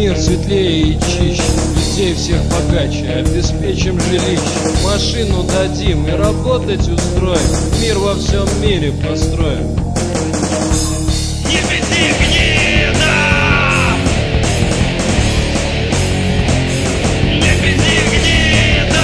мир светлее и чище, людей всех богаче, обеспечим жилище. Машину дадим и работать устроим, мир во всем мире построим. Не пизди, гнида! Не пизди, гнида!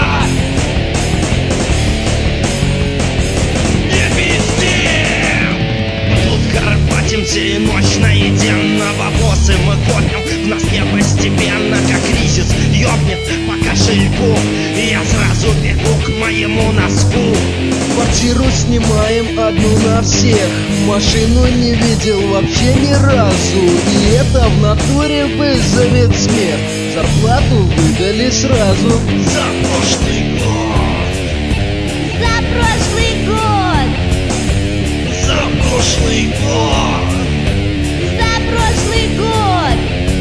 Не пизди! Тут карпатимся и ночь наедем на бабосы мы копим. В нас не постепенно, как кризис ёбнет по кошельку, и я сразу бегу к моему носку. Квартиру снимаем одну на всех. Машину не видел вообще ни разу, и это в натуре вызовет смех. Зарплату выдали сразу. За прошлый год! За прошлый год! За прошлый год! За прошлый год!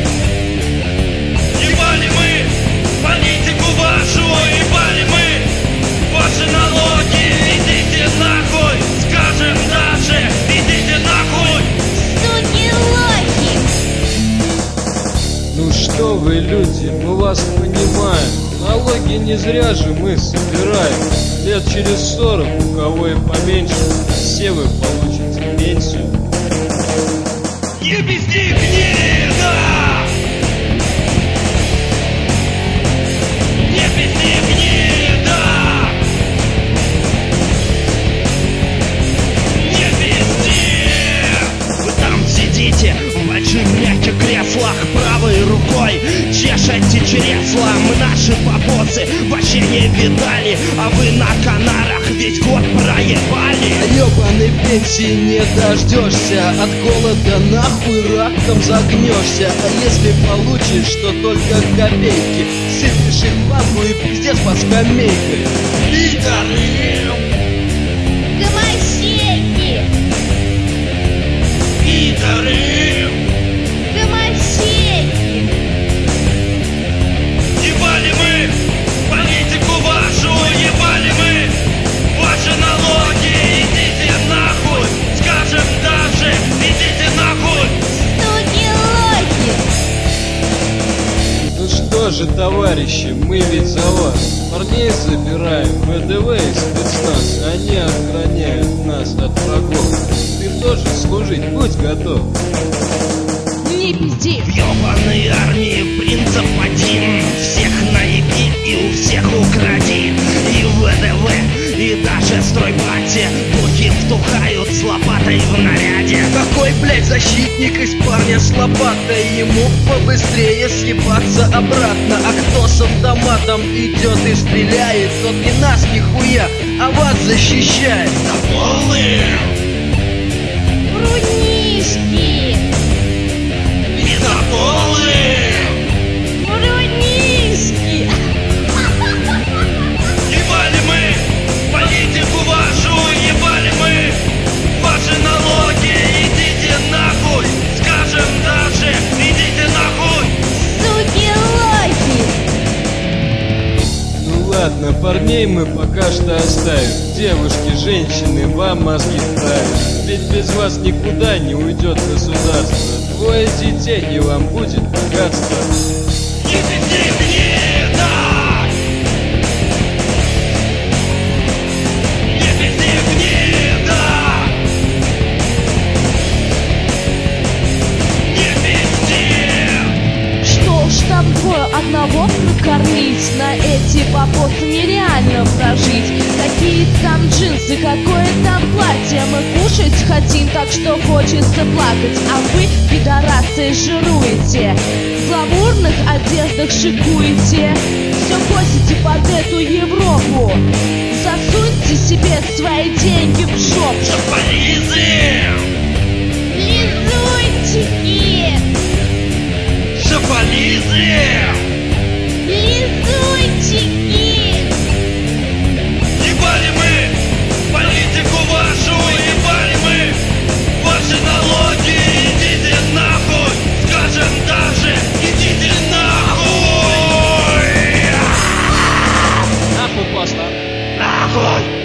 Ебали мы политику вашу, ебали мы ваши налоги. Идите нахуй, скажем даже, идите нахуй. Суки лохи! Ну что вы, люди, мы вас понимаем. Налоги не зря же мы собираем. Лет через 40, у кого и поменьше, все вы получите пенсию. Не пизди, гнида! Не пизди, гнида! Не пизди! Вы там сидите в больших мягких креслах, правой рукой чешете чресла. Мы наши бабосы вообще не видали, а вы на Канарах весь год проебали. Ёбаной пенсии не дождешься, от голода нахуй раком загнешься. А если получишь, то только копейки, сыпешь их в банку и пиздец по скамейке. Пидоры! Гомосеки! Пидоры! Гомосеки! Ебали мы политику вашу, ебали мы ваши налоги. Идите нахуй, скажем даже, идите нахуй. Суки лохи! Ну что же, товарищи, мы ведь за вас. Парней забираем, ВДВ и спецназ. Они охраняют нас от врагов. Ты тоже служить будь готов. Не пизди! В ёбаной армии принцип один: всех наеби и у всех укради. И в ВДВ, и даже стройбате духи втухают с лопатой в наряде. Какой, блядь, защитник из парня с лопатой? Ему побыстрее съебаться обратно. А кто с автоматом идет и стреляет, тот не нас нихуя, а вас защищает. Стволы! Брунишки! Пидополы! Брунишки! Ебали мы политику вашу, ебали мы ваши налоги. Идите нахуй, скажем даже, идите нахуй. Суки лохи! Ну ладно, парней мы пока что оставим. Девушки, женщины, вам мозги вправят. Ведь без вас никуда не уйдет государство. Двое детей, и вам будет богатство. Не пизди, гнида! Не пизди, гнида! Не пизди! Что ж там двое одного прокормить? На эти бабосы нереально прожить. Какие там джинсы, какое там платье? Мы кушать хотим, так что хочется плакать. А вы, пидорасы, жируете, в гламурных одеждах шикуете. Все косите под эту Европу. Засуньте себе свои деньги в жопу. Шапализы! Лизунчики! Шапализы! Лизунчики! Ебали мы политику вашу, ебали мы ваши налоги. Идите нахуй, скажем даже, идите нахуй. Нахуй просто. Нахуй!